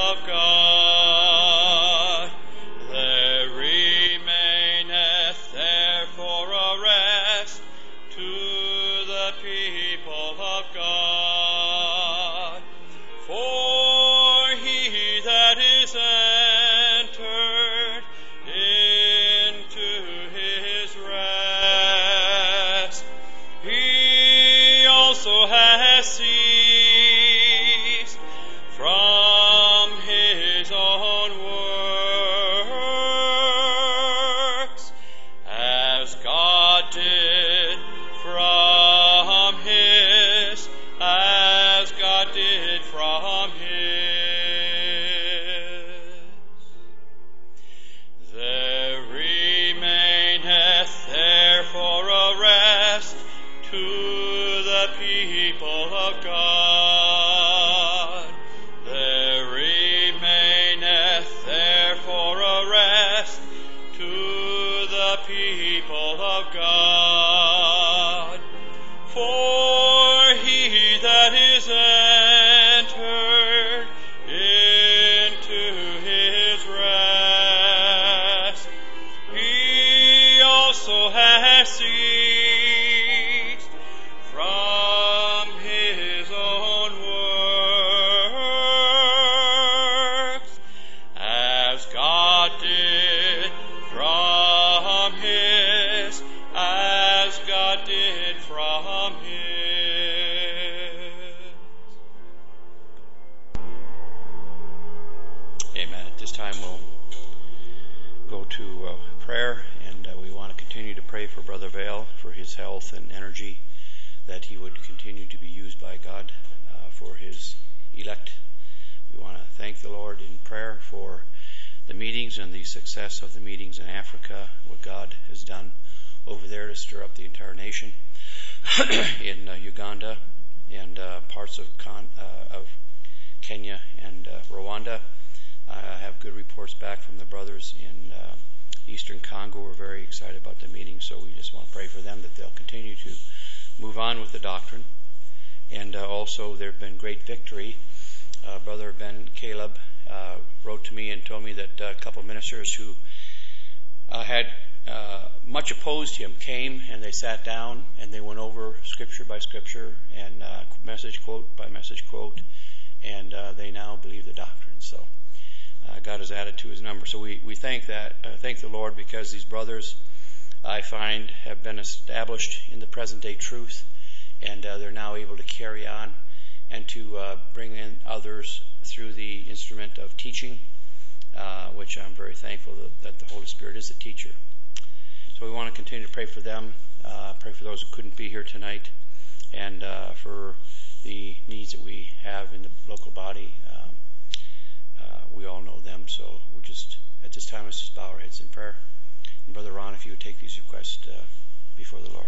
of God. There remaineth therefore a rest to the people of God. For he that is entered into his rest, he also has ceased from his own works, as God did from his, There remaineth therefore a rest to the people of God. There remaineth therefore a rest to the people of God. For he that is entered into his rest, he also has ceased from his own works, as God did from his, Amen. At this time we'll go to prayer, and we want to continue to pray for Brother Vale, for his health and energy, that he would continue to be used by God for his elect. We want to thank the Lord in prayer for the meetings and the success of the meetings in Africa, what God has done over there to stir up the entire nation, in Uganda and parts of Kenya and Rwanda. I have good reports back from the brothers in Eastern Congo. We're very excited about the meeting, so we just want to pray for them that they'll continue to move on with the doctrine. And also there have been great victory. Brother Ben Caleb wrote to me and told me that a couple of ministers who had much opposed him came and they sat down and they went over scripture by scripture and message quote by message quote, and they now believe the doctrine. So God has added to his number. So we thank the Lord, because these brothers, I find, have been established in the present day truth, and they're now able to carry on and to bring in others through the instrument of teaching, which I'm very thankful that the Holy Spirit is a teacher. So we want to continue to pray for them, pray for those who couldn't be here tonight, and for the needs that we have in the local body. We all know them, so we're just, at this time, let's just bow our heads in prayer. And Brother Ron, if you would take these requests before the Lord.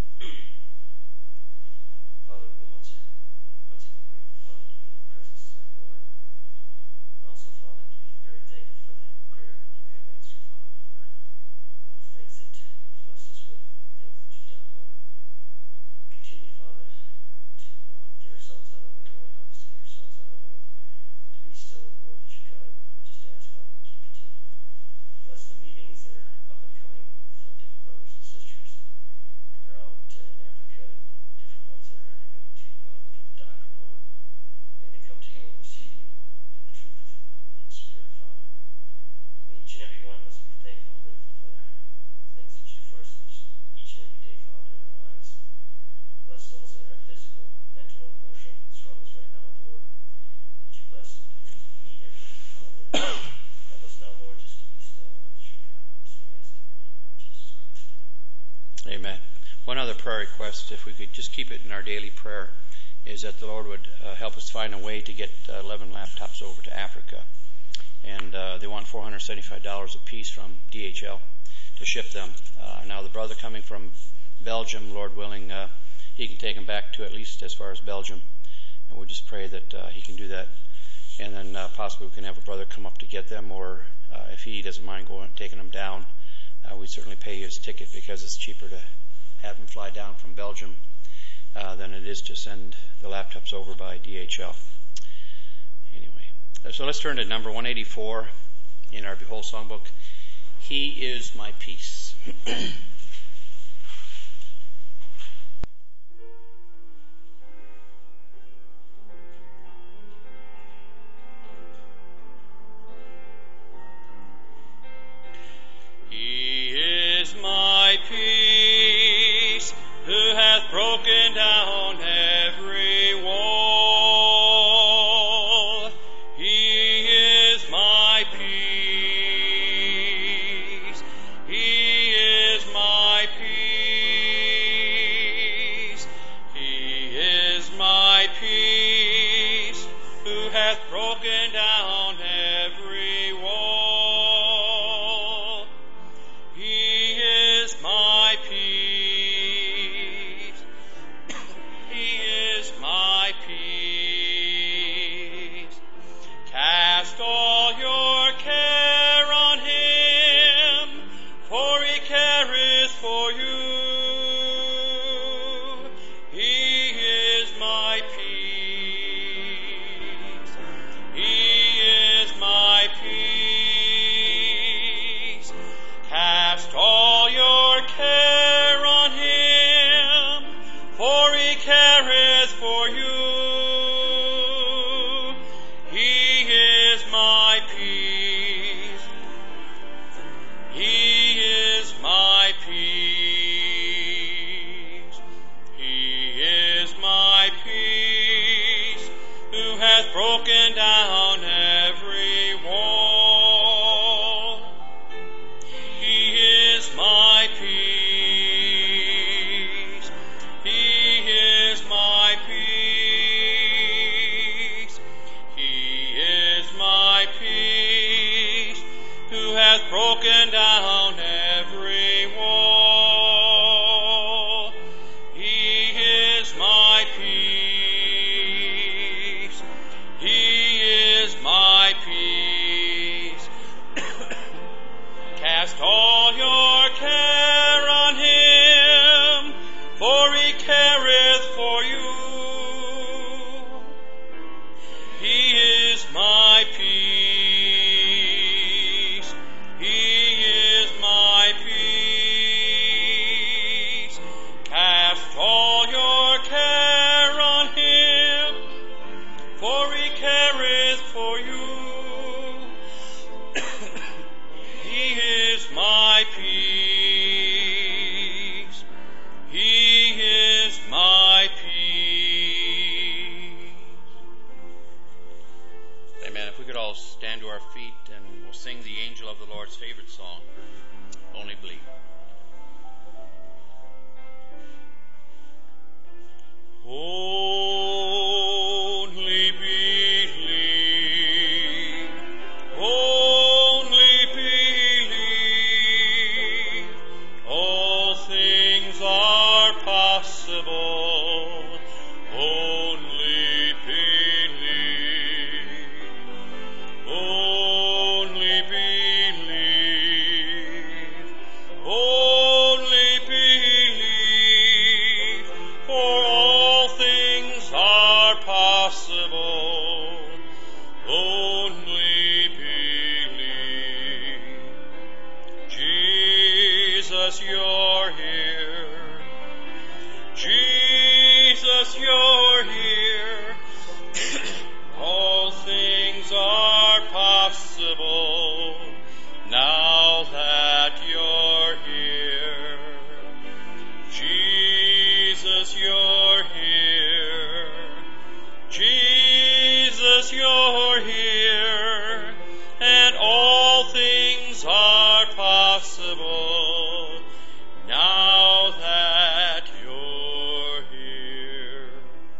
Father, we want to be Father, to be in the presence of the Lord. And also, Father, to be very thankful for the prayer that you have answered, Father, for all the things that you've blessed us with, and the things that you've done, Lord. Continue, Father, to get ourselves out of the way, Lord. Help us to get ourselves out of the way, to be still and know that you're God. We just ask, Father, that you continue to bless the meetings that are up and coming with different brothers and sisters. They're out in Africa, and different ones that are having to look at the doctrine, Lord. May they come to know and receive you in the truth and spirit, Father. May each and every one of us be thankful and grateful for the things that you do for us each and every day, Father, in our lives. Bless those that are physical, mental, and emotional struggles right now, Lord. That you bless them to meet every need, Father. Help us now, Lord, just to be still and let you God. This we ask in the name of Jesus Christ. Amen. One other prayer request, if we could just keep it in our daily prayer, is that the Lord would help us find a way to get 11 laptops over to Africa. And they want $475 a piece from DHL to ship them. Now the brother coming from Belgium, Lord willing, he can take them back to at least as far as Belgium. And we'll just pray that he can do that. And then possibly we can have a brother come up to get them, or if he doesn't mind taking them down, we'd certainly pay his ticket, because it's cheaper to have him fly down from Belgium than it is to send the laptops over by DHL. Anyway, So let's turn to number 184 in our Behold Songbook. He is my peace. He is my peace, who hath broken down every wall. He is my peace. He is my peace. He is my peace, who hath broken down every wall. He is my peace. He is my peace. Cast all your care on him, for he careth for you. He is my peace. He is my peace. Cast all your care on him, for he careth for you. He is my peace. He is my peace. He is my peace, who hath broken down every wall. He is my peace. He is my peace. He is my peace, who hath broken down every wall. He is my peace. He is my peace. Cast all your care on him, for he careth for you. He is my peace. He is my peace. Cast all your care on him, for he careth for you. He is my peace. He is my peace. Amen. If we could all stand to our feet and we'll sing the angel of the Lord's favorite song, Only Believe. Only believe, only believe, all things are possible, only believe, only believe, only believe, for all things are possible, only believe. Jesus, you're here. Jesus, you're here. All things are possible now that you're here. Jesus, you're here. Jesus, you're here. And all things are possible now that you're here.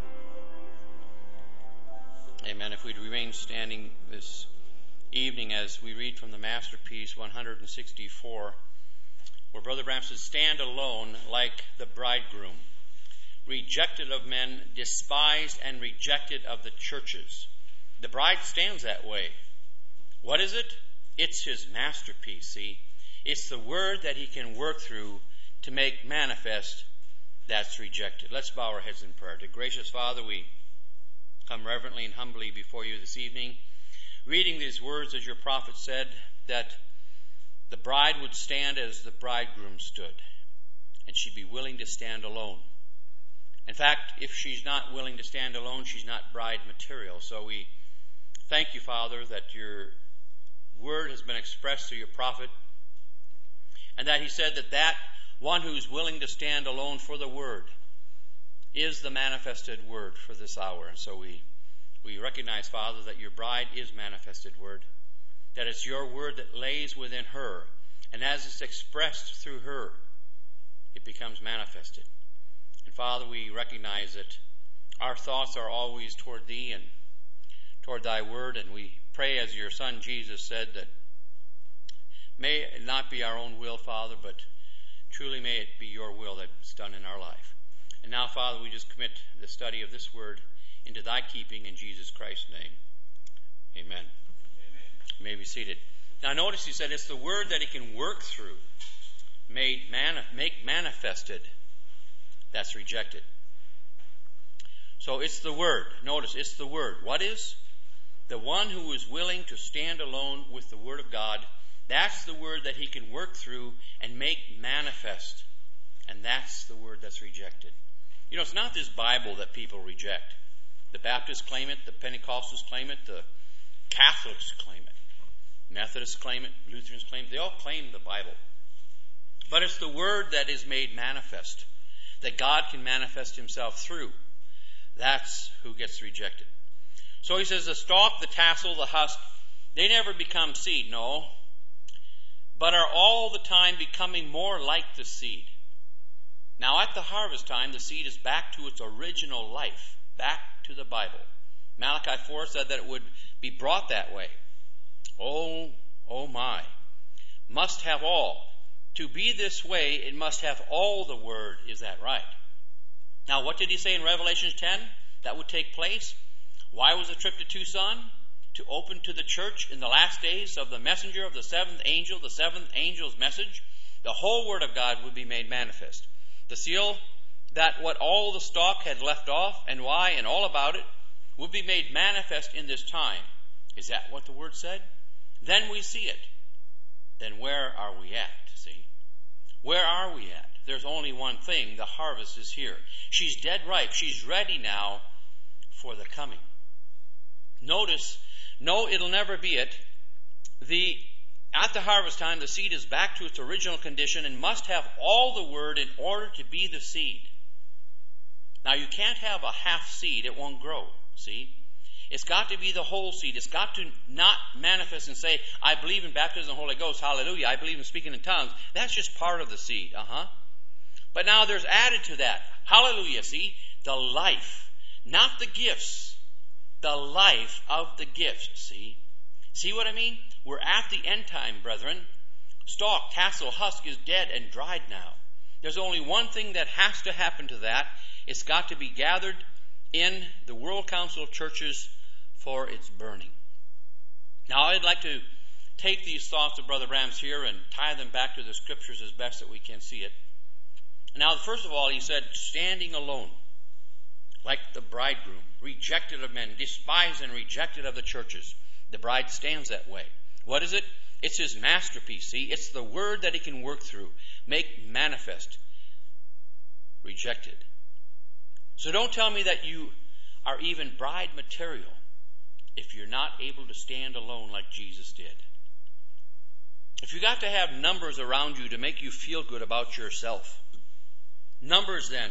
Amen. If we'd remain standing this evening as we read from the masterpiece 164, where Brother Branham says, "Stand alone like the bridegroom, rejected of men, despised and rejected of the churches." The bride stands that way. What is it? It's his masterpiece, see? It's the word that he can work through to make manifest that's rejected. Let's bow our heads in prayer. Dear gracious Father, we come reverently and humbly before you this evening. reading these words, as your prophet said, that the bride would stand as the bridegroom stood, and she'd be willing to stand alone. In fact, if she's not willing to stand alone, she's not bride material. So we thank you, Father, that your word has been expressed through your prophet, and that he said that one who's willing to stand alone for the word is the manifested word for this hour. And so we recognize, Father, that your bride is manifested word, that it's your word that lays within her, and as it's expressed through her, it becomes manifested. And Father, we recognize that our thoughts are always toward thee and toward thy word, and we pray, as your Son Jesus said, that may it not be our own will, Father, but truly may it be your will that's done in our life. And now, Father, we just commit the study of this word into thy keeping in Jesus Christ's name. Amen. You may be seated. Now notice he said it's the word that he can work through, make manifested, that's rejected. So it's the word. Notice, it's the word. What is? The one who is willing to stand alone with the word of God, that's the word that he can work through and make manifest. And that's the word that's rejected. You know, it's not this Bible that people reject. The Baptists claim it, the Pentecostals claim it, the Catholics claim it, Methodists claim it, Lutherans claim it. They all claim the Bible. But it's the word that is made manifest, that God can manifest himself through. That's who gets rejected. So he says the stalk, the tassel, the husk, they never become seed, no, but are all the time becoming more like the seed. Now at the harvest time, the seed is back to its original life, back to the Bible. Malachi 4 said that it would be brought that way. Oh my. Must have all. To be this way, it must have all the word. Is that right? Now, what did he say in Revelation 10 that would take place? Why was the trip to Tucson? To open to the church in the last days of the messenger of the seventh angel's message. The whole word of God would be made manifest. The seal, that what all the stalk had left off, and why, and all about it, would be made manifest in this time. Is that what the word said? Then we see it. Then where are we at? See? Where are we at? There's only one thing. The harvest is here. She's dead ripe. She's ready now for the coming. Notice, no, it'll never be it. At the harvest time, the seed is back to its original condition and must have all the word in order to be the seed. Now, you can't have a half seed. It won't grow. See? It's got to be the whole seed. It's got to not manifest and say, I believe in baptism of the Holy Ghost. Hallelujah. I believe in speaking in tongues. That's just part of the seed. But now there's added to that. Hallelujah. See? The life. Not the gifts. The life of the gifts. See? See what I mean? We're at the end time, brethren. Stalk, tassel, husk is dead and dried now. There's only one thing that has to happen to that. It's got to be gathered in the World Council of Churches for its burning. Now, I'd like to take these thoughts of Brother Branham's here and tie them back to the Scriptures as best that we can see it. Now, first of all, he said, standing alone, like the bridegroom, rejected of men, despised and rejected of the churches. The bride stands that way. What is it? It's his masterpiece, see? It's the word that he can work through, make manifest, rejected. So don't tell me that you are even bride material if you're not able to stand alone like Jesus did. If you got to have numbers around you to make you feel good about yourself, numbers then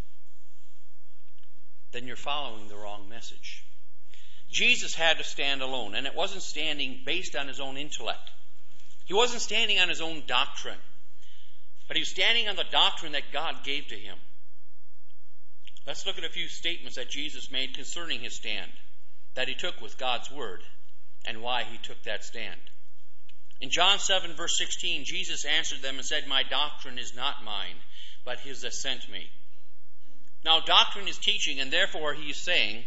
you're following the wrong message. Jesus had to stand alone, and it wasn't standing based on his own intellect. He wasn't standing on his own doctrine, but he was standing on the doctrine that God gave to him. Let's look at a few statements that Jesus made concerning his stand, that he took with God's word, and why he took that stand. In John 7, verse 16, Jesus answered them and said, My doctrine is not mine, but his that sent me. Now, doctrine is teaching, and therefore he's saying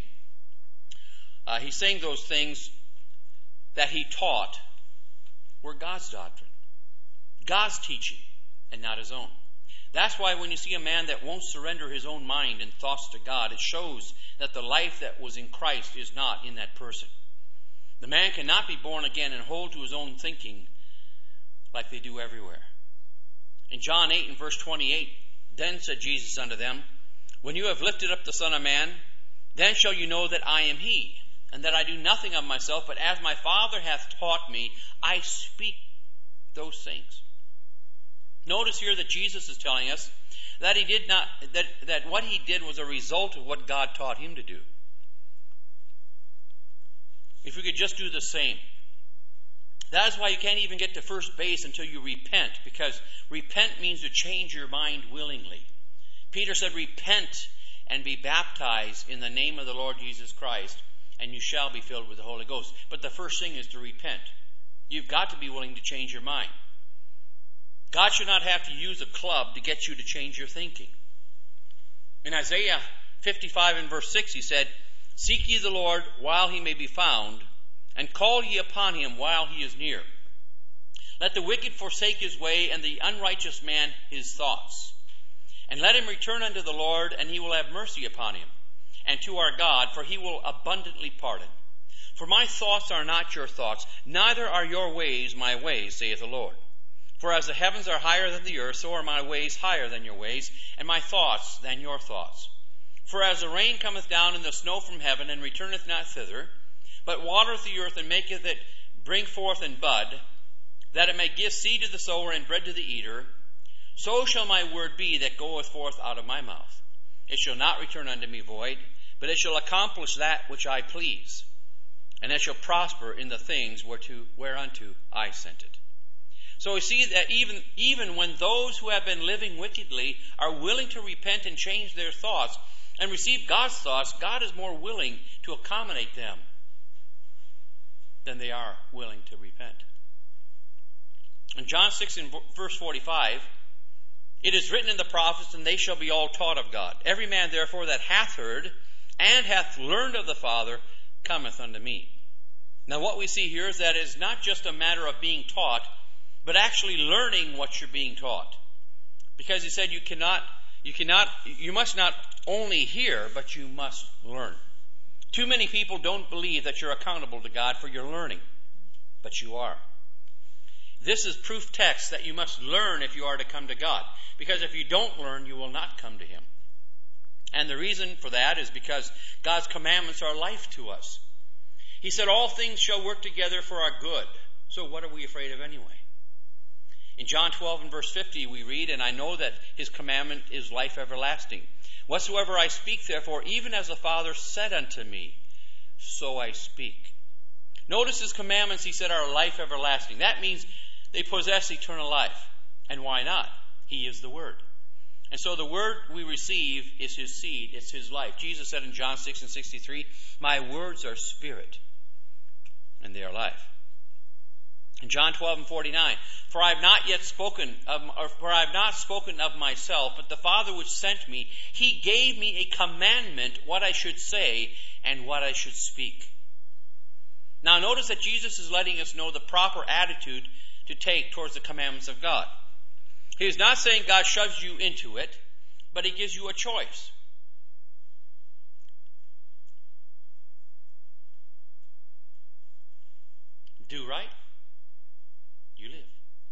those things that he taught were God's doctrine, God's teaching, and not his own. That's why when you see a man that won't surrender his own mind and thoughts to God, it shows that the life that was in Christ is not in that person. The man cannot be born again and hold to his own thinking like they do everywhere. In John 8 and verse 28, then said Jesus unto them, when you have lifted up the Son of Man, then shall you know that I am he, and that I do nothing of myself, but as my Father hath taught me, I speak those things. Notice here that Jesus is telling us that he did not that what he did was a result of what God taught him to do. If we could just do the same. That is why you can't even get to first base until you repent, because repent means to change your mind willingly. Peter said, repent and be baptized in the name of the Lord Jesus Christ, and you shall be filled with the Holy Ghost. But the first thing is to repent. You've got to be willing to change your mind. God should not have to use a club to get you to change your thinking. In Isaiah 55 and verse 6, he said, seek ye the Lord while he may be found, and call ye upon him while he is near. Let the wicked forsake his way, and the unrighteous man his thoughts. And let him return unto the Lord, and he will have mercy upon him, and to our God, for he will abundantly pardon. For my thoughts are not your thoughts, neither are your ways my ways, saith the Lord. For as the heavens are higher than the earth, so are my ways higher than your ways, and my thoughts than your thoughts. For as the rain cometh down and the snow from heaven, and returneth not thither, but watereth the earth, and maketh it bring forth and bud, that it may give seed to the sower and bread to the eater, so shall my word be that goeth forth out of my mouth. It shall not return unto me void, but it shall accomplish that which I please, and it shall prosper in the things whereunto I sent it. So we see that even when those who have been living wickedly are willing to repent and change their thoughts and receive God's thoughts, God is more willing to accommodate them than they are willing to repent. In John 6 and verse 45, it is written in the prophets, and they shall be all taught of God. Every man therefore that hath heard and hath learned of the Father cometh unto me. Now what we see here is that it is not just a matter of being taught, but actually learning what you're being taught. Because he said you must not only hear, but you must learn. Too many people don't believe that you're accountable to God for your learning, but you are. This is proof text that you must learn if you are to come to God. Because if you don't learn, you will not come to him. And the reason for that is because God's commandments are life to us. He said all things shall work together for our good. So what are we afraid of anyway? In John 12 and verse 50 we read, and I know that his commandment is life everlasting. Whatsoever I speak therefore, even as the Father said unto me, so I speak. Notice his commandments, he said, are life everlasting. That means they possess eternal life. And why not? He is the Word. And so the Word we receive is his seed, it's his life. Jesus said in John 6 and 63, my words are spirit, and they are life. In John 12 and 49, for I have not spoken of myself, but the Father which sent me, he gave me a commandment what I should say and what I should speak. Now notice that Jesus is letting us know the proper attitude to take towards the commandments of God. He is not saying God shoves you into it, but he gives you a choice. Do right, you live.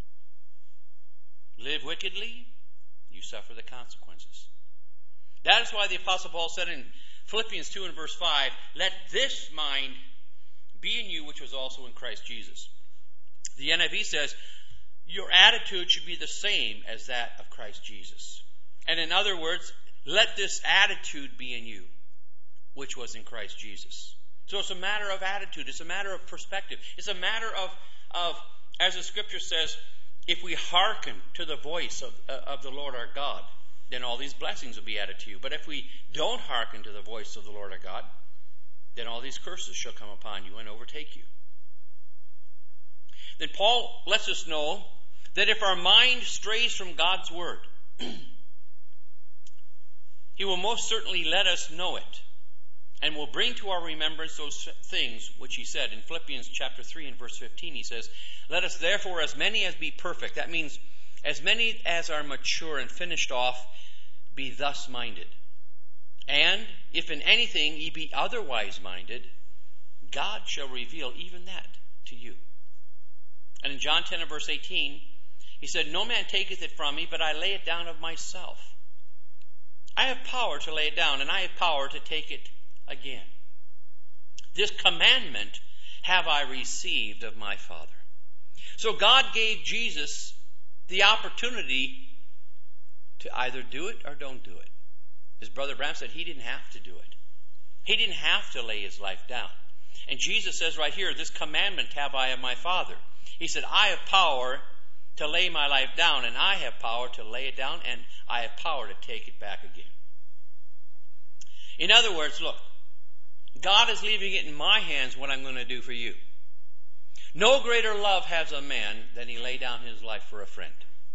Live wickedly, you suffer the consequences. That is why the Apostle Paul said in Philippians 2 and verse 5, let this mind be in you which was also in Christ Jesus. The NIV says, your attitude should be the same as that of Christ Jesus. And in other words, let this attitude be in you, which was in Christ Jesus. So it's a matter of attitude. It's a matter of perspective. It's a matter of as the Scripture says, if we hearken to the voice of the Lord our God, then all these blessings will be added to you. But if we don't hearken to the voice of the Lord our God, then all these curses shall come upon you and overtake you. Then Paul lets us know that if our mind strays from God's word, he will most certainly let us know it and will bring to our remembrance those things which he said in Philippians chapter 3 and verse 15. He says, let us therefore as many as be perfect, that means as many as are mature and finished off, be thus minded. And if in anything ye be otherwise minded, God shall reveal even that to you. And in John 10 and verse 18, he said, no man taketh it from me, but I lay it down of myself. I have power to lay it down, and I have power to take it again. This commandment have I received of my Father. So God gave Jesus the opportunity to either do it or don't do it. As Brother Branham said, he didn't have to do it. He didn't have to lay his life down. And Jesus says right here, this commandment have I of my Father. He said, I have power to lay my life down, and I have power to lay it down, and I have power to take it back again. In other words, look, God is leaving it in my hands what I'm going to do for you. No greater love has a man than he lay down his life for a friend.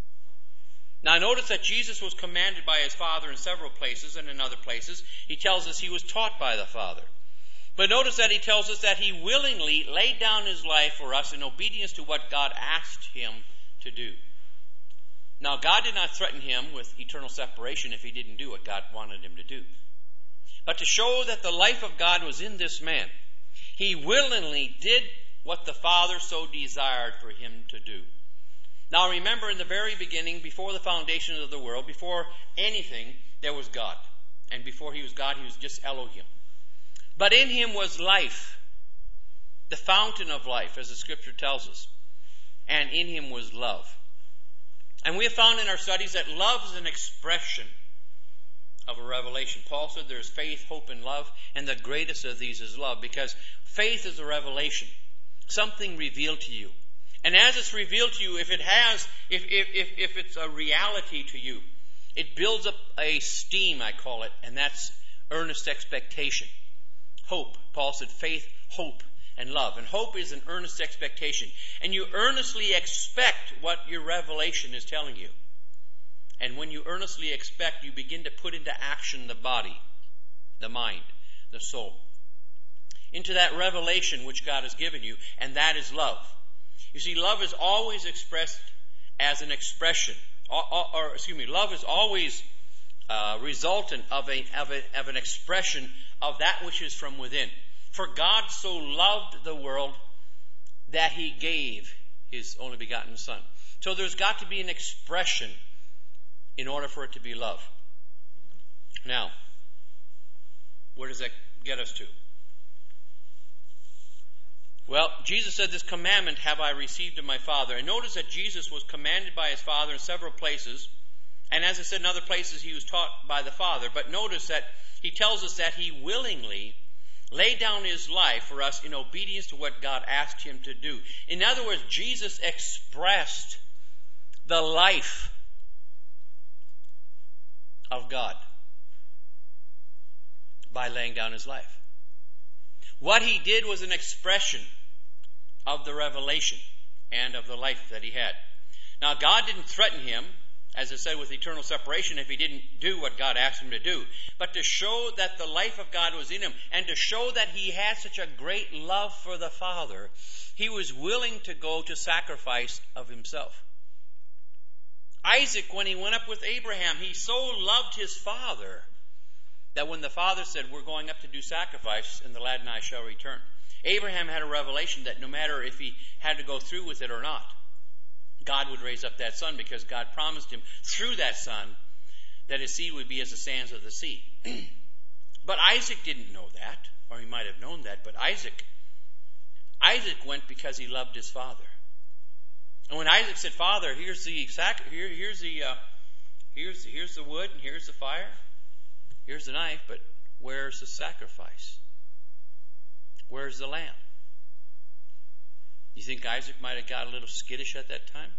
Now notice that Jesus was commanded by his Father in several places, and in other places he tells us he was taught by the Father. But notice that he tells us that he willingly laid down his life for us in obedience to what God asked him to do. Now God did not threaten him with eternal separation if he didn't do what God wanted him to do. But to show that the life of God was in this man, he willingly did what the Father so desired for him to do. Now remember, in the very beginning, before the foundation of the world, before anything, there was God. And before he was God, he was just Elohim. But in him was life, the fountain of life, as the Scripture tells us. And in him was love. And we have found in our studies that love is an expression of a revelation. Paul said there is faith, hope, and love, and the greatest of these is love, because faith is a revelation, something revealed to you. And as it's revealed to you, if it's a reality to you, it builds up a steam, I call it, and that's earnest expectation. Hope. Paul said faith, hope, and love. And hope is an earnest expectation. And you earnestly expect what your revelation is telling you. And when you earnestly expect, you begin to put into action the body, the mind, the soul, into that revelation which God has given you, and that is love. You see, love is always expressed as an expression, love is always resultant of an expression of that which is from within. For God so loved the world that he gave his only begotten Son. So there's got to be an expression in order for it to be love. Now, where does that get us to? Well, Jesus said, this commandment have I received of my Father. And notice that Jesus was commanded by his Father in several places. And as I said, in other places he was taught by the Father. But notice that he tells us that he willingly laid down his life for us in obedience to what God asked him to do. In other words, Jesus expressed the life of God by laying down his life. What he did was an expression of the revelation and of the life that he had. Now, God didn't threaten him, as I said, with eternal separation if he didn't do what God asked him to do. But to show that the life of God was in him, and to show that he had such a great love for the Father, he was willing to go to sacrifice of himself. Isaac, when he went up with Abraham, he so loved his father that when the father said, we're going up to do sacrifice, and the lad and I shall return, Abraham had a revelation that no matter if he had to go through with it or not, God would raise up that son, because God promised him through that son that his seed would be as the sands of the sea. But Isaac didn't know that, or he might have known that, but Isaac went because he loved his father. And when Isaac said, Father, here's the wood, and here's the fire, here's the knife, but where's the sacrifice? Where's the lamb? You think Isaac might have got a little skittish at that time?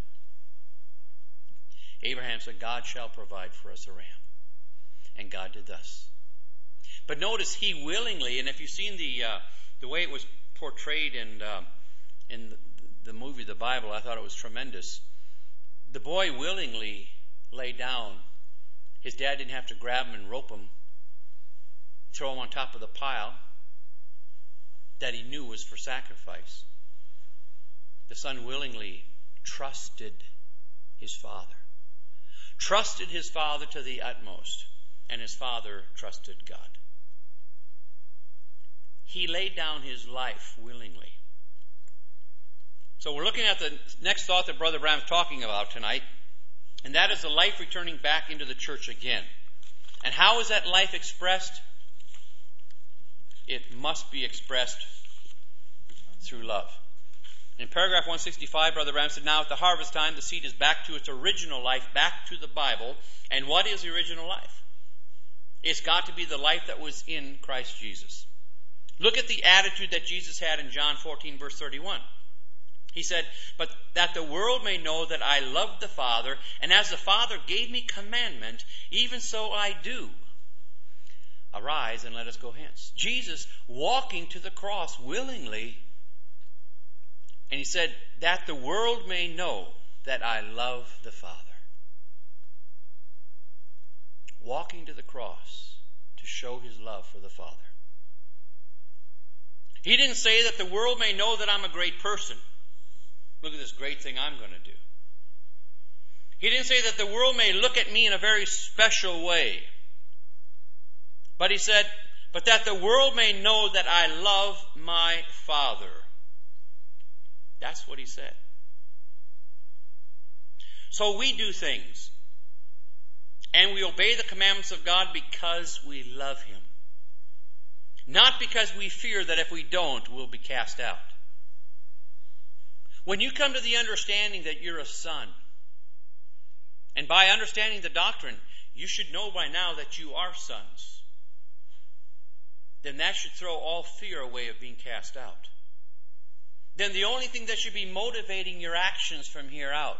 Abraham said, God shall provide for us a ram. And God did thus. But notice he willingly, and if you've seen the way it was portrayed in the movie, the Bible, I thought it was tremendous. The boy willingly lay down. His dad didn't have to grab him and rope him, throw him on top of the pile that he knew was for sacrifice. The son willingly trusted his father. Trusted his father to the utmost. And his father trusted God. He laid down his life willingly. So we're looking at the next thought that Brother Branham's talking about tonight, and that is the life returning back into the church again. And how is that life expressed? It must be expressed through love. In paragraph 165, Brother Branham said, now at the harvest time, the seed is back to its original life, back to the Bible. And what is the original life? It's got to be the life that was in Christ Jesus. Look at the attitude that Jesus had in John 14, verse 31. He said, but that the world may know that I love the Father, and as the Father gave me commandment, even so I do. Arise and let us go hence. Jesus walking to the cross willingly, and he said, that the world may know that I love the Father. Walking to the cross to show his love for the Father. He didn't say that the world may know that I'm a great person. Look at this great thing I'm going to do. He didn't say that the world may look at me in a very special way. But he said, but that the world may know that I love my Father. That's what he said. So we do things. And we obey the commandments of God because we love him. Not because we fear that if we don't, we'll be cast out. When you come to the understanding that you're a son, and by understanding the doctrine, you should know by now that you are sons, then that should throw all fear away of being cast out. Then the only thing that should be motivating your actions from here out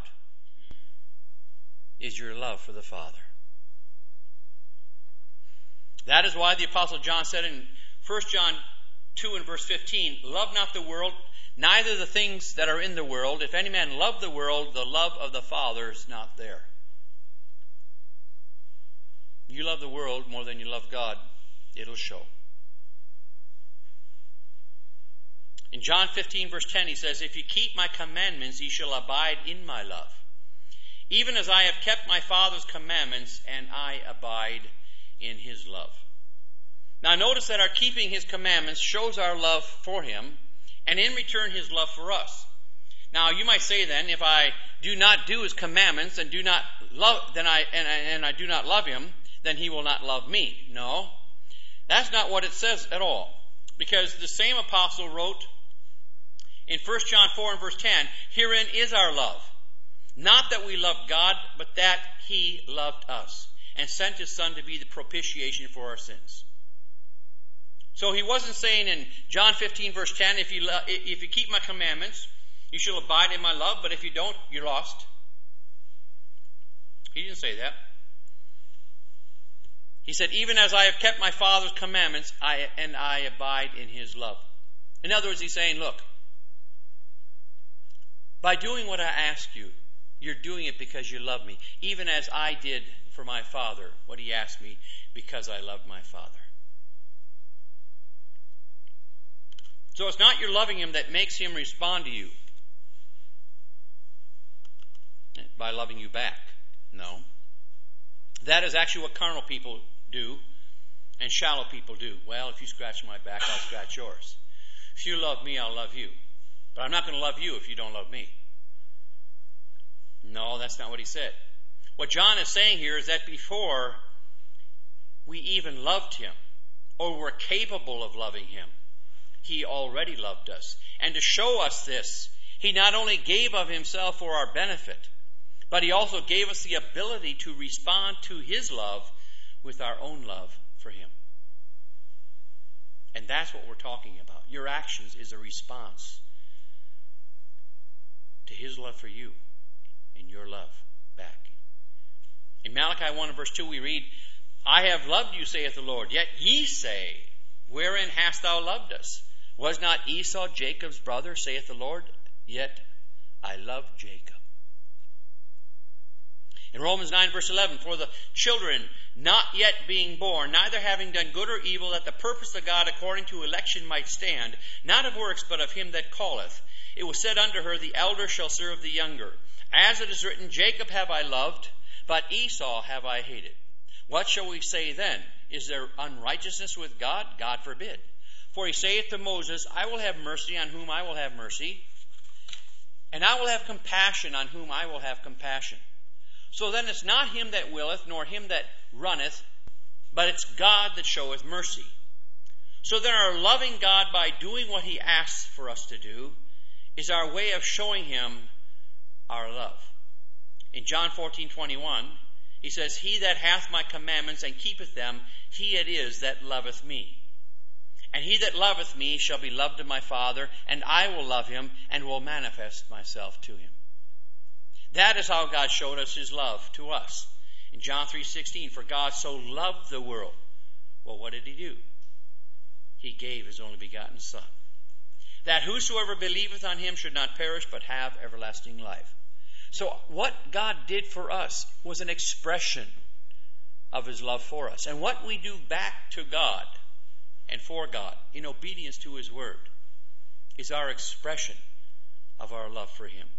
is your love for the Father. That is why the Apostle John said in 1 John 2 and verse 15, love not the world, neither the things that are in the world. If any man love the world, the love of the Father is not there. You love the world more than you love God, it'll show. In John 15 verse 10 he says, if you keep my commandments, ye shall abide in my love. Even as I have kept my Father's commandments, and I abide in his love. Now notice that our keeping his commandments shows our love for him, and in return his love for us. Now you might say then, if I do not do his commandments and do not love, I do not love him, then he will not love me. No, that's not what it says at all. Because the same apostle wrote in 1 John 4 and verse 10, herein is our love, not that we loved God, but that he loved us, and sent his Son to be the propitiation for our sins. So he wasn't saying in John 15 verse 10, if you keep my commandments, you shall abide in my love, but if you don't, you're lost. He didn't say that. He said, even as I have kept my Father's commandments, I abide in his love. In other words, he's saying, look, by doing what I ask you, you're doing it because you love me, even as I did for my Father what he asked me, because I love my Father. So it's not your loving him that makes him respond to you by loving you back. No. That is actually what carnal people do and shallow people do. Well, if you scratch my back, I'll scratch yours. If you love me, I'll love you. But I'm not going to love you if you don't love me. No, that's not what he said. What John is saying here is that before we even loved him or were capable of loving him, he already loved us. And to show us this, he not only gave of himself for our benefit, but he also gave us the ability to respond to his love with our own love for him. And that's what we're talking about. Your actions is a response to his love for you and your love back. In Malachi 1 and verse 2 we read, I have loved you, saith the Lord, yet ye say, wherein hast thou loved us? Was not Esau Jacob's brother, saith the Lord? Yet I love Jacob. In Romans 9 verse 11, for the children not yet being born, neither having done good or evil, that the purpose of God according to election might stand, not of works, but of him that calleth. It was said unto her, the elder shall serve the younger. As it is written, Jacob have I loved, but Esau have I hated. What shall we say then? Is there unrighteousness with God? God forbid. For he saith to Moses, I will have mercy on whom I will have mercy, and I will have compassion on whom I will have compassion. So then it's not him that willeth, nor him that runneth, but it's God that showeth mercy. So then our loving God, by doing what he asks for us to do, is our way of showing him our love. In John 14:21, he says, He that hath my commandments and keepeth them, he it is that loveth me. And he that loveth me shall be loved of my Father, and I will love him, and will manifest myself to him. That is how God showed us his love to us. In John 3:16, for God so loved the world. Well, what did he do? He gave his only begotten Son, that whosoever believeth on him should not perish, but have everlasting life. So what God did for us was an expression of his love for us. And what we do back to God and for God in obedience to his word is our expression of our love for him.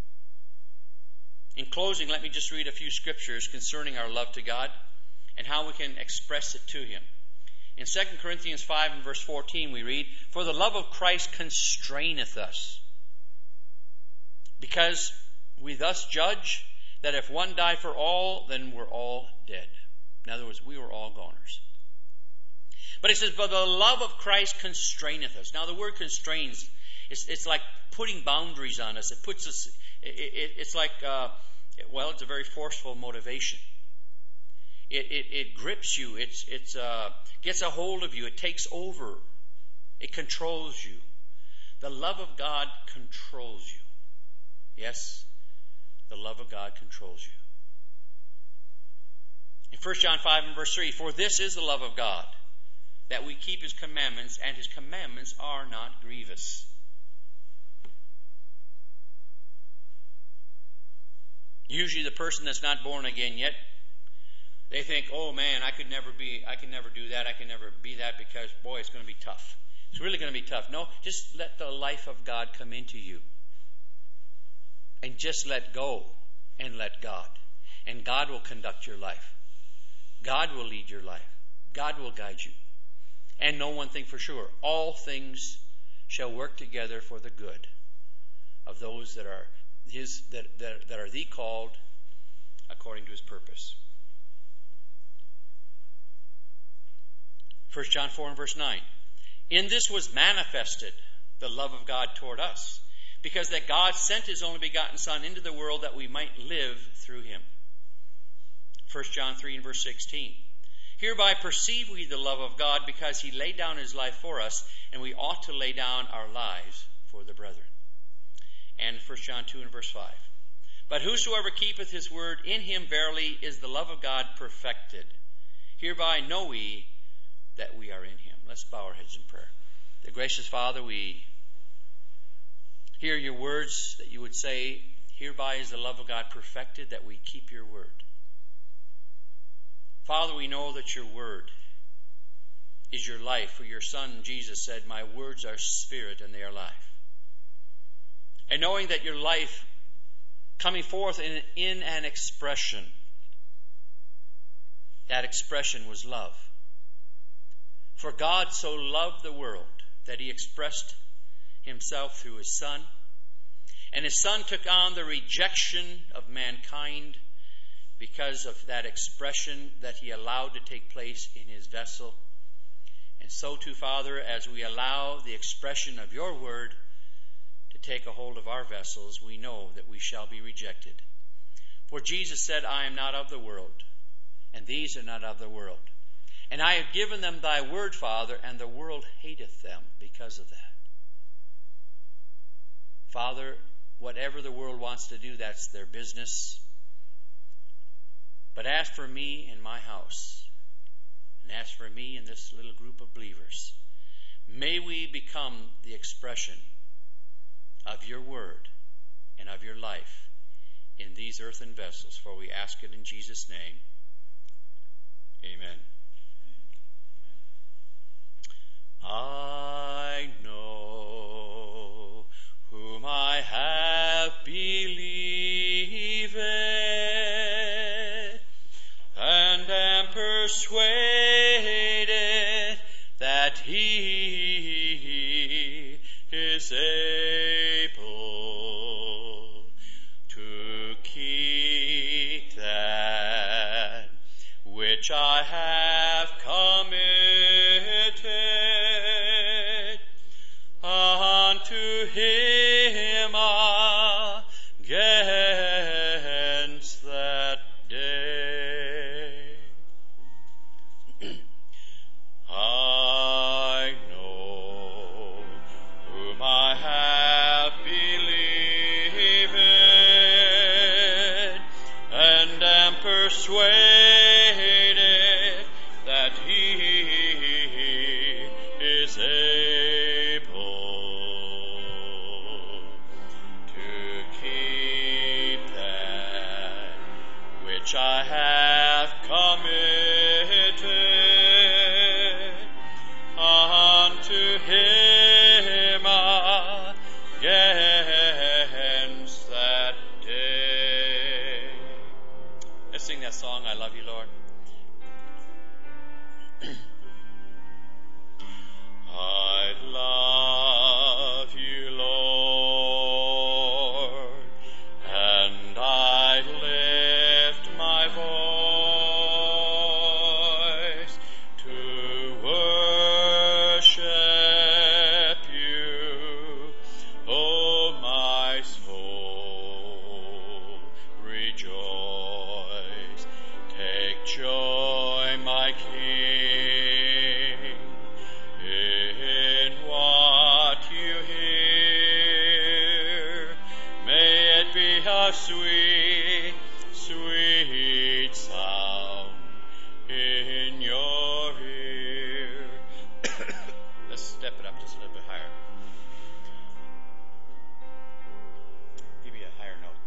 In closing, let me just read a few scriptures concerning our love to God and how we can express it to him. In 2 Corinthians 5 and verse 14 we read, For the love of Christ constraineth us, because we thus judge that if one died for all, then we're all dead. In other words, we were all goners. But it says, But the love of Christ constraineth us. Now the word constrains, it's like putting boundaries on us. It puts us, it's like, it's a very forceful motivation. It grips you. It gets a hold of you. It takes over. It controls you. The love of God controls you. Yes, the love of God controls you. In 1 John 5 and verse 3, For this is the love of God, that we keep his commandments, and his commandments are not grievous. Usually the person that's not born again yet, they think, oh man, I can never do that, I can never be that, because boy, it's going to be tough. It's really going to be tough. No, just let the life of God come into you. And just let go and let God. And God will conduct your life. God will lead your life. God will guide you. And know one thing for sure, all things shall work together for the good of those that are his, that are the called according to his purpose. 1 John 4 and verse 9. In this was manifested the love of God toward us, because that God sent his only begotten Son into the world that we might live through him. 1 John 3 and verse 16. Hereby perceive we the love of God, because he laid down his life for us, and we ought to lay down our lives for the brethren. And 1 John 2 and verse 5. But whosoever keepeth his word, in him verily is the love of God perfected. Hereby know we that we are in him. Let's bow our heads in prayer. Dear gracious Father, we hear your words that you would say, hereby is the love of God perfected, that we keep your word. Father, we know that your word is your life. For your Son, Jesus, said, my words are spirit and they are life. And knowing that your life coming forth in an expression, that expression was love. For God so loved the world that he expressed himself through his Son. And his Son took on the rejection of mankind because of that expression that he allowed to take place in his vessel. And so too, Father, as we allow the expression of your word to take a hold of our vessels, we know that we shall be rejected. For Jesus said, I am not of the world, and these are not of the world. And I have given them thy word, Father, and the world hateth them because of that. Father, whatever the world wants to do, that's their business. But as for me and my house, and as for me and this little group of believers, may we become the expression of your word and of your life in these earthen vessels. For we ask it in Jesus' name. Amen. I know whom I have believed, and am persuaded that he which I have committed unto him against that day. I know whom I have believed, and am persuaded that he is able to keep that which I have committed unto him against that day. Let's sing that song, I Love You, Lord. I love you, Lord, and I lift my voice to worship you. Oh, my soul, rejoice. Take joy, my King, in what you hear. May it be a sweet, sweet sound in your ear. Let's step it up just a little bit higher. Give me a higher note.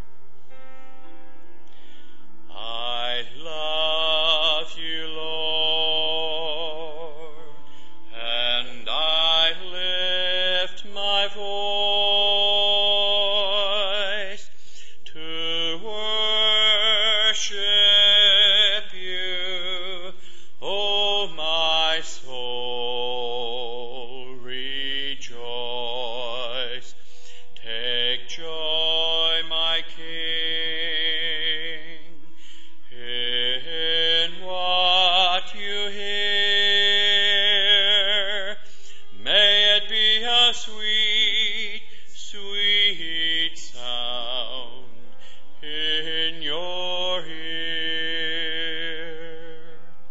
I love you, Lord, and I lift my voice to worship you. Oh, my soul, rejoice. Take joy, my King, in what you hear. May it be a sweet, sweet sound in your ear.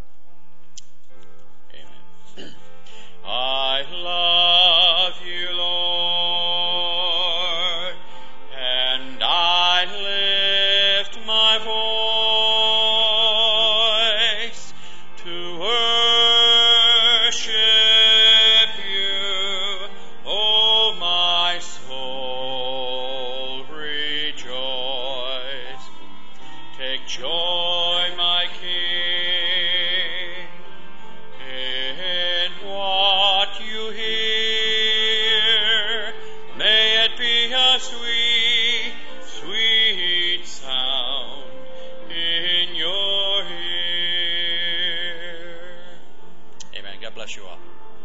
Amen. I love you, Lord, and I lift my voice to worship you. Oh, my soul, rejoice. Take joy, my King, in what you hear. May it be a sweet, sweet sound in your ear. Amen. God bless you all.